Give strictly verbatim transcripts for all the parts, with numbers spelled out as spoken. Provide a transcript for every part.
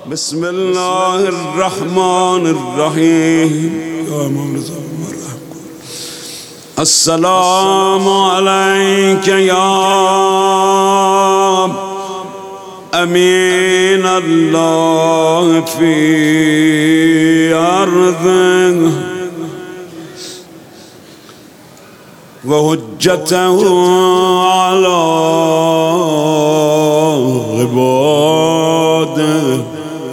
بسم الله الرحمن الرحیم. السلام علیک یا امین الله فی ارضه و حجته علی عباده.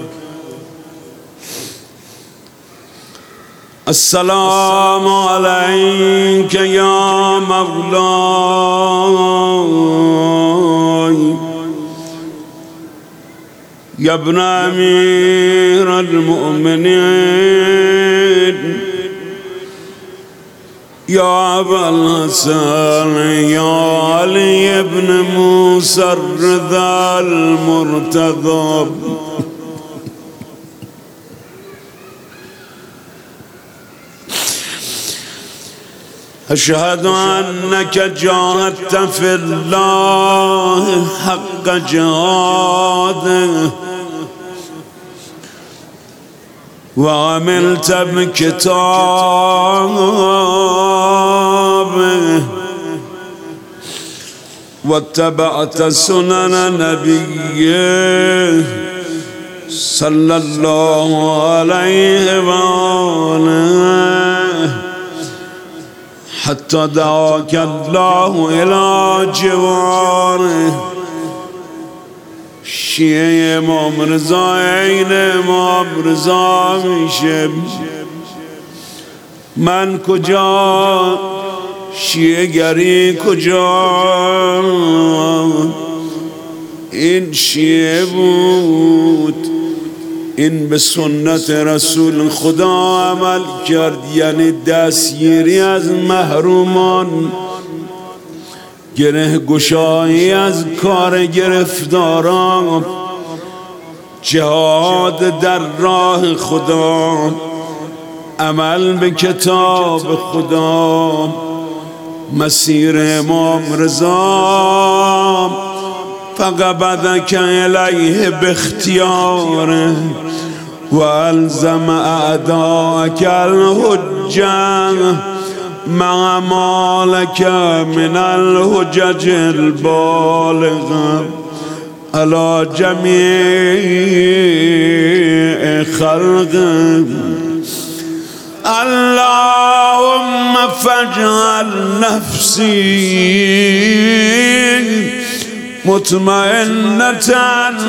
السلام علیک یا مولاي یا ابن امیر المؤمنین یا ابا الحسن یا علی ابن موسی الرضا المرتضی. أشهد أنك جاهدت في الله حق جهاده وعملت بكتابه واتبعت سنن نبيه صلى الله عليه وآله حتى دعاك الله إلى جواره. شیعه امام رضا عین امام رضا میشه. من کجا، شیعه گری کجا؟ این شیعه بود، این به سنت رسول خدا عمل کرد، یعنی دستگیری از محرومان، گره گشایی از کار گرفتاران، جهاد در راه خدا، عمل به کتاب خدا. مسیر امام رضا فقبضك الیه باختیاره و الزم اعداءک الحجه مع ما لك من الحجج البالغه على جميع خلقه. اللهم فاجعل نفسي مطمئنة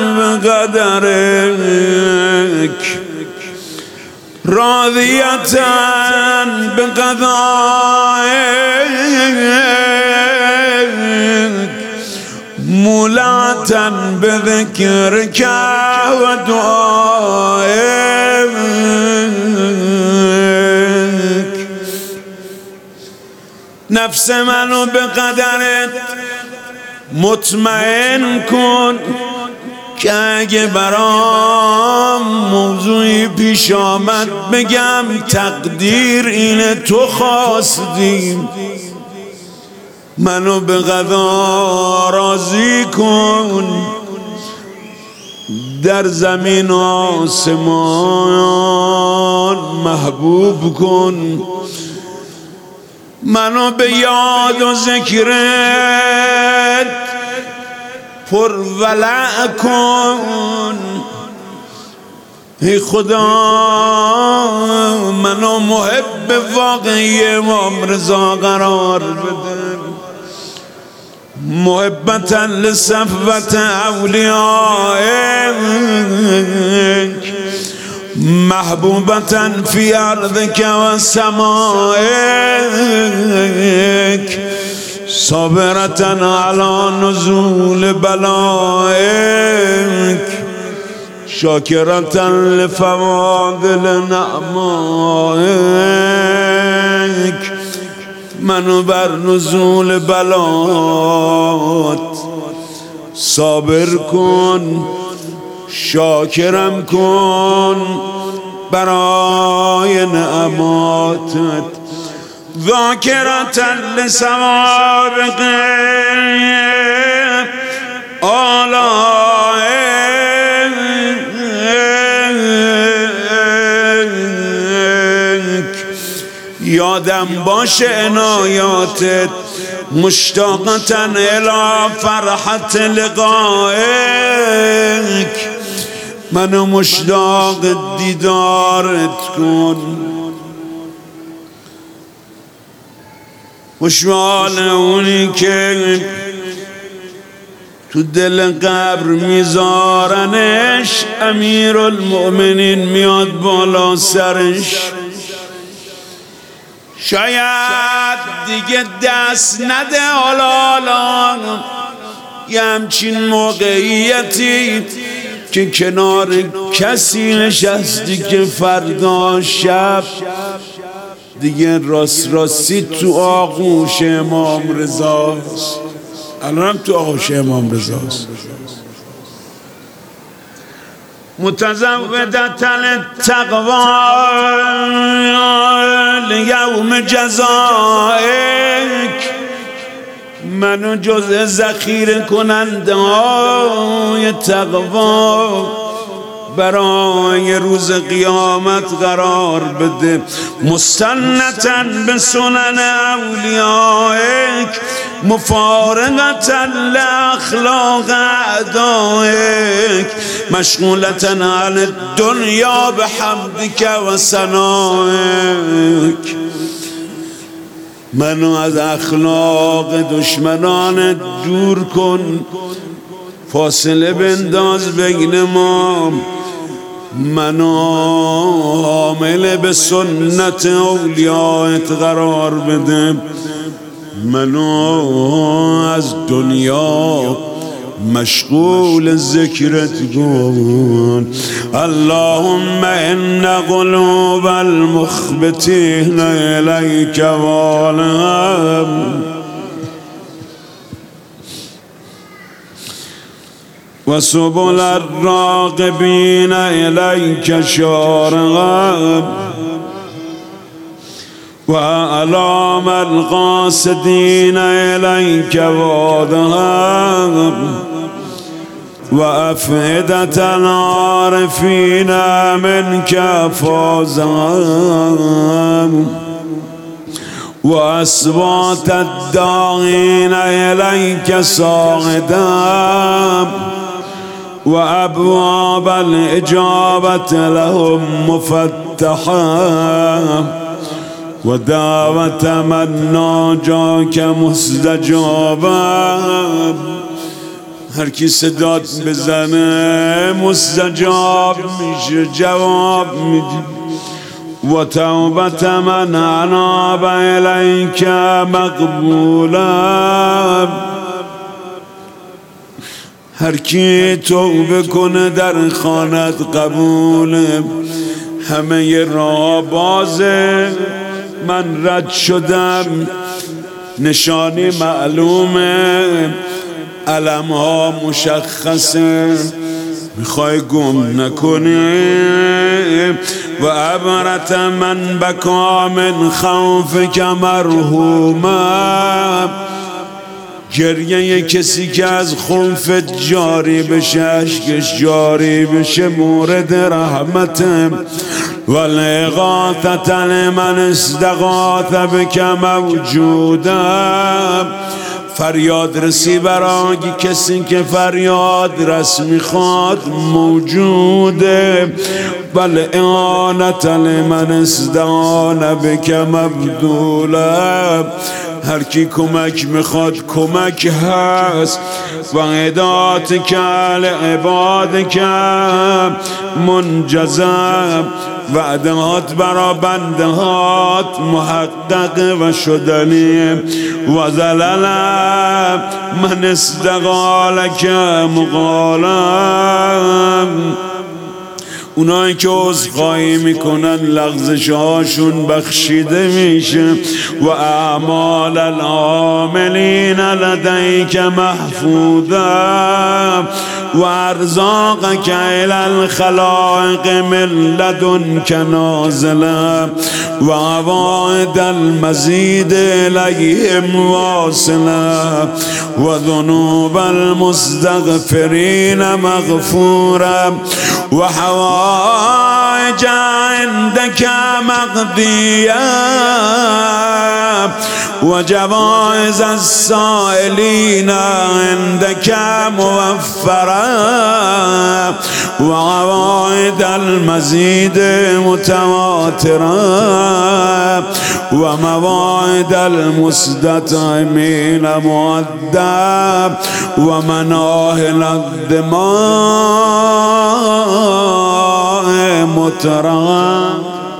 بقدرك راضية بقضائك مولعة بذكرك ودعائك. نفس منو بقدرت مطمئن کن که اگه برام موضوعی پیش آمد بگم تقدیر اینه، تو خواستی. منو به قضا راضی کن، در زمین و آسمان محبوب کن. منو به یاد و ذکرت پر ولع کن. ای خدا منو محب واقعی امام رضا قرار بده، محبتا لصفوت اولیائک، محبوبتا فی ارضک و سمائک، صابرتا علی نزول بلائک، شاکرتا لفواضل نعمائک. منو بر نزول بلات صابر کن، شاکرم کن برای نعماتت. ذاکرة لسوابق آلائک یادم باشه عنایاتت مشتاقتن الی فرحت لقائک منو مشتاق دیدارت کن خوشحال اونی که تو دل قبر میذارنش امیرالمؤمنین میاد بالا سرش شاید دیگه دست نده حالا یه همچین موقعیتی که کنار کسی نشستی که فردا شب دیگه راست راستی تو آغوش امام رضاست. الانم تو آغوش امام رضاست. متزودة التقوى لیوم جزائک منو جز ذخیره کننده های تقوی برای روز قیامت قرار بده مستنتن به سنن اولیائک مفارقتا لاخلاق اعدائک مشغولتن عن الدنیا بحمدک و ثنائک منو از اخلاق دشمنان دور کن فاصله بنداز بین ما منو حامل به سنت اولیایت قرار بده منو از دنیا مشغول ذکرت کن اللهم ان قلوب المخبتین الیک والهم و سبل الراغبین الیک شارغب و اعلام القاصدین الیک وادهم و افئدة العارفین منک فازهم و اصوات الداعین الیک صاعدهم و ابواب الاجابة لهم مفتحة و دعوت من ناجاک مستجابة هر کی صدات بزنه مستجاب میشه جواب میدی و توبت من عناب الیک مقبولا هر کی توبه کنه در خانت قبوله همه ی راه بازه من رد شدم نشانی معلومه علم ها مشخصه میخوای گم نکنی و عبرت من بکا من خوفک مرحومه گریه کسی که از خوفت جاری بشه اشکش جاری بشه مورد رحمتم والاغاثة لمن استغاث بک موجودم فریاد رسی برای کسی که فریاد رس میخواد موجوده بل اعانت لمن استعان بک مبذوله هر کی کمک میخواد کمک هست و عدات کل عباد کم منجزم وعدهات برا بندهات محقق و شدنی و زللم من استقالک مقالم اونایی که عذرخواهی میکنن لغزش هاشون بخشیده میشه و اعمال العاملین لدیک محفوظه و ارزاقک الی الخلائق من لدنک نازله و عوائد المزید الیهم واصله و ذنوب المستغفرین مغفوره و حوائج الحوائج عندك مقضية وجوائز السائلين عندك موفرة وعوائد المزيد متواترة ومواعيد المستطعمين مؤدب ومناهل الدماء مترى.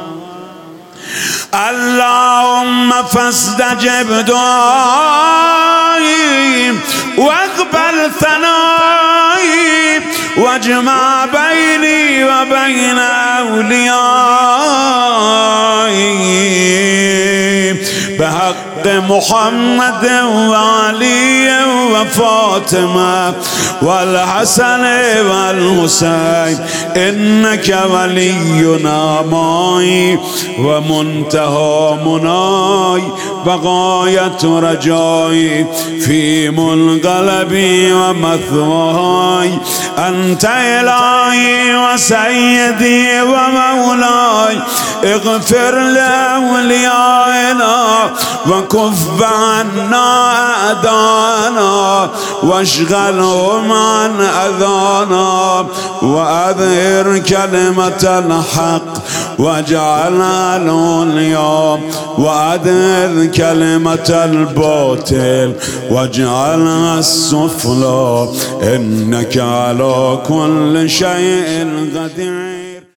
اللهم فاستجب دعائي واقبل ثنائي واجمع بيني وبين أوليائي بحق محمد وعلي وفاطمة والحسن والحسين إنك ولينا معي ومنتهى مناي وغاية رجائي في منقلبي ومثواي. أنت إلهي وسيدي ومولاي اغفر لأوليائنا وكف عنا أعدانا واشغلهم عن أذانا وأظهر كلمة الحق واجعلنا اليوم وأذهب كلمة الباطل واجعلنا السفلى إنك على كل شيء قدير.